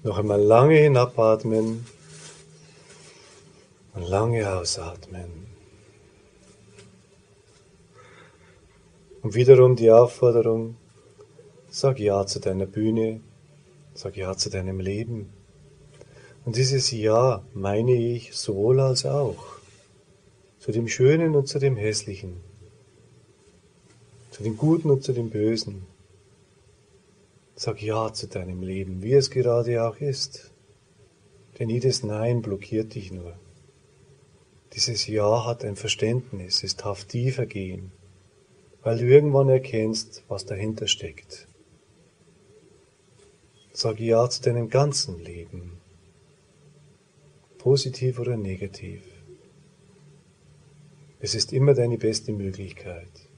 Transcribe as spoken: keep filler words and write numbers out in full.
Noch einmal lange hinatmen und lange ausatmen. Und wiederum die Aufforderung, sag Ja zu deiner Bühne, sag Ja zu deinem Leben. Und dieses Ja meine ich sowohl als auch, zu dem Schönen und zu dem Hässlichen, zu dem Guten und zu dem Bösen. Sag Ja zu deinem Leben, wie es gerade auch ist. Denn jedes Nein blockiert dich nur. Dieses Ja hat ein Verständnis, es darf tiefer gehen, weil du irgendwann erkennst, was dahinter steckt. Sag Ja zu deinem ganzen Leben, positiv oder negativ. Es ist immer deine beste Möglichkeit.